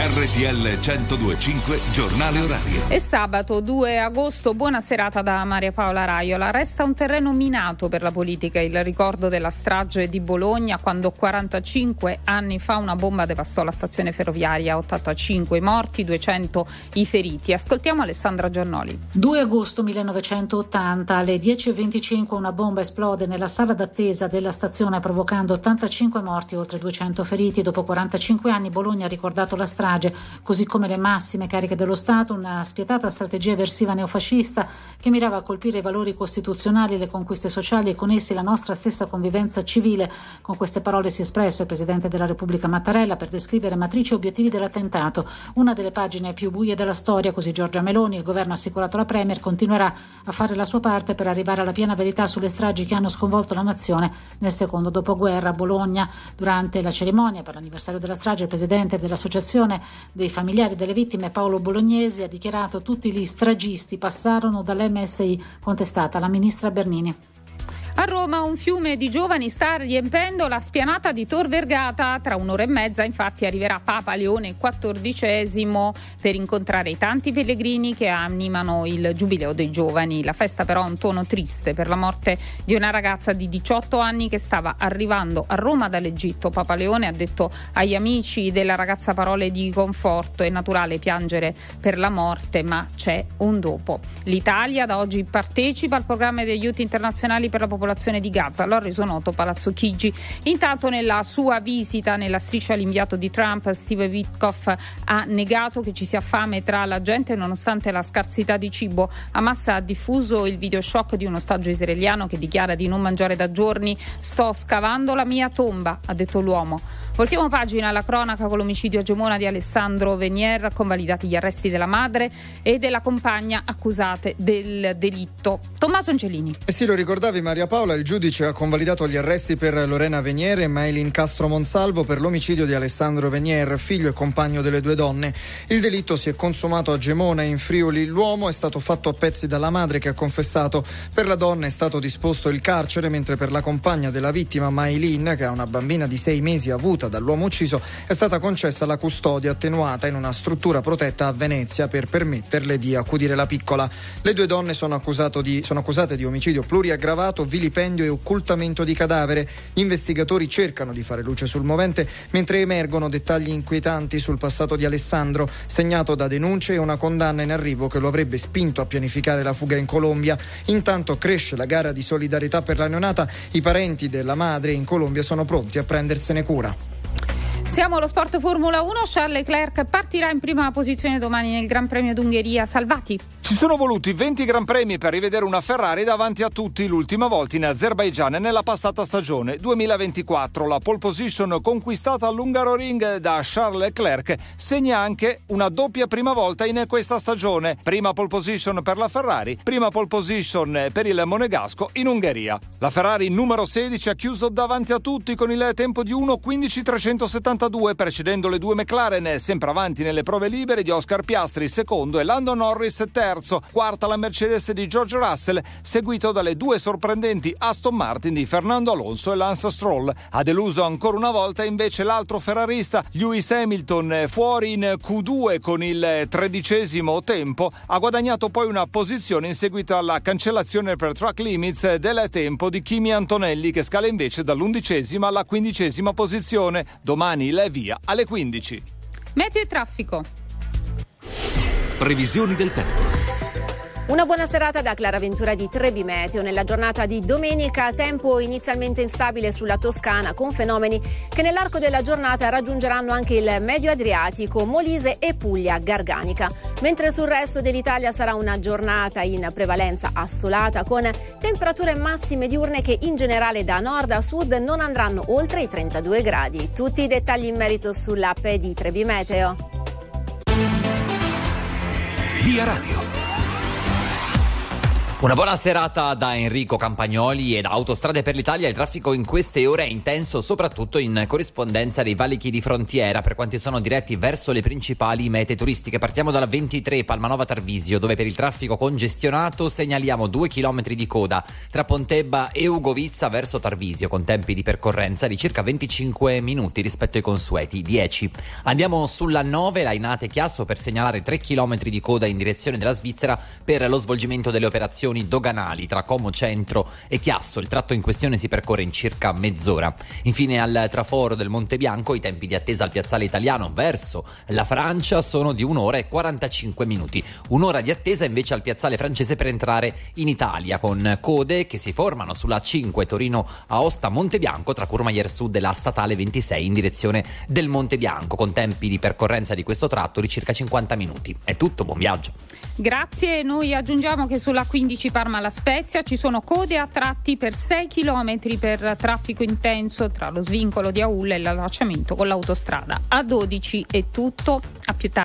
RTL 102.5 Giornale Orario. È sabato 2 agosto, buona serata da Maria Paola Raiola. Resta un terreno minato per la politica il ricordo della strage di Bologna, quando 45 anni fa una bomba devastò la stazione ferroviaria, 85 i morti, 200 i feriti. Ascoltiamo Alessandra Giannoli. 2 agosto 1980, alle 10:25 una bomba esplode nella sala d'attesa della stazione, provocando 85 morti e oltre 200 feriti. Dopo 45 anni Bologna ha ricordato la strage, così come le massime cariche dello Stato, una spietata strategia eversiva neofascista che mirava a colpire i valori costituzionali, le conquiste sociali e con essi la nostra stessa convivenza civile. Con queste parole si è espresso il Presidente della Repubblica Mattarella per descrivere matrice e obiettivi dell'attentato, una delle pagine più buie della storia. Così Giorgia Meloni, il governo ha assicurato la Premier, continuerà a fare la sua parte per arrivare alla piena verità sulle stragi che hanno sconvolto la nazione nel secondo dopoguerra. A Bologna, durante la cerimonia per l'anniversario della strage, il Presidente dell'Associazione dei familiari delle vittime, Paolo Bolognesi, ha dichiarato: tutti gli stragisti passarono dall'MSI, contestata la ministra Bernini. A Roma un fiume di giovani sta riempendo la spianata di Tor Vergata. Tra un'ora e mezza infatti arriverà Papa Leone XIV per incontrare i tanti pellegrini che animano il Giubileo dei Giovani. La festa però ha un tono triste per la morte di una ragazza di 18 anni che stava arrivando a Roma dall'Egitto. Papa Leone ha detto agli amici della ragazza parole di conforto: è naturale piangere per la morte, ma c'è un dopo. L'Italia da oggi partecipa al programma di aiuti internazionali per la popolazione di Gaza, lo ha reso noto Palazzo Chigi. Intanto, nella sua visita nella striscia all'inviato di Trump, Steve Witkoff ha negato che ci sia fame tra la gente nonostante la scarsità di cibo. Hamas ha diffuso il video shock di un ostaggio israeliano che dichiara di non mangiare da giorni. Sto scavando la mia tomba, ha detto l'uomo. Voltiamo pagina alla cronaca con l'omicidio a Gemona di Alessandro Venier, convalidati gli arresti della madre e della compagna accusate del delitto. Tommaso Angelini. Sì, lo ricordavi Maria Paola, il giudice ha convalidato gli arresti per Lorena Venier e Maylin Castro Monsalvo per l'omicidio di Alessandro Venier, figlio e compagno delle due donne. Il delitto si è consumato a Gemona, in Friuli. L'uomo è stato fatto a pezzi dalla madre, che ha confessato. Per la donna è stato disposto il carcere, mentre per la compagna della vittima, Maylin, che ha una bambina di 6 mesi avuta dall'uomo ucciso, è stata concessa la custodia attenuata in una struttura protetta a Venezia per permetterle di accudire la piccola. Le due donne sono accusate di omicidio pluriaggravato, vilipendio e occultamento di cadavere. Gli investigatori cercano di fare luce sul movente, mentre emergono dettagli inquietanti sul passato di Alessandro, segnato da denunce e una condanna in arrivo che lo avrebbe spinto a pianificare la fuga in Colombia. Intanto cresce la gara di solidarietà per la neonata. I parenti della madre in Colombia sono pronti a prendersene cura. Siamo allo sport Formula 1. Charles Leclerc partirà in prima posizione domani nel Gran Premio d'Ungheria. Salvati. Ci sono voluti 20 Gran Premi per rivedere una Ferrari davanti a tutti, l'ultima volta in Azerbaigian nella passata stagione 2024. La pole position conquistata all'Hungaroring da Charles Leclerc segna anche una doppia prima volta in questa stagione. Prima pole position per la Ferrari, prima pole position per il Monegasco in Ungheria. La Ferrari numero 16 ha chiuso davanti a tutti con il tempo di 1:15.372, precedendo le due McLaren, sempre avanti nelle prove libere di Oscar Piastri secondo e Lando Norris terzo. Quarta la Mercedes di George Russell, seguito dalle due sorprendenti Aston Martin di Fernando Alonso e Lance Stroll. Ha deluso ancora una volta invece l'altro ferrarista Lewis Hamilton, fuori in Q2 con il 13° tempo. Ha guadagnato poi una posizione in seguito alla cancellazione per track limits del tempo di Kimi Antonelli, che scala invece dall'11° alla 15° posizione. Domani il via alle 15. Meteo e traffico. Previsioni del tempo. Una buona serata da Clara Ventura di Trebi Meteo. Nella giornata di domenica tempo inizialmente instabile sulla Toscana, con fenomeni che nell'arco della giornata raggiungeranno anche il Medio Adriatico, Molise e Puglia Garganica. Mentre sul resto dell'Italia sarà una giornata in prevalenza assolata, con temperature massime diurne che in generale da nord a sud non andranno oltre i 32 gradi. Tutti i dettagli in merito sull'app di Trebi Meteo. Via Radio. Una buona serata da Enrico Campagnoli e da Autostrade per l'Italia. Il traffico in queste ore è intenso, soprattutto in corrispondenza dei valichi di frontiera per quanti sono diretti verso le principali mete turistiche. Partiamo dalla 23 Palmanova Tarvisio, dove per il traffico congestionato segnaliamo 2 chilometri di coda tra Pontebba e Ugovizza verso Tarvisio, con tempi di percorrenza di circa 25 minuti rispetto ai consueti 10. Andiamo sulla 9 Lainate Chiasso per segnalare 3 chilometri di coda in direzione della Svizzera per lo svolgimento delle operazioni doganali tra Como Centro e Chiasso. Il tratto in questione si percorre in circa mezz'ora. Infine al traforo del Monte Bianco i tempi di attesa al piazzale italiano verso la Francia sono di 1 ora e 45 minuti. Un'ora di attesa invece al piazzale francese per entrare in Italia, con code che si formano sulla 5 Torino-Aosta Monte Bianco tra Courmayeur Sud e la statale 26 in direzione del Monte Bianco, con tempi di percorrenza di questo tratto di circa 50 minuti. È tutto, buon viaggio. Grazie, noi aggiungiamo che sulla 15 Parma La Spezia ci sono code a tratti per 6 chilometri per traffico intenso tra lo svincolo di Aulla e l'allacciamento con l'autostrada. A 12 è tutto, a più tardi.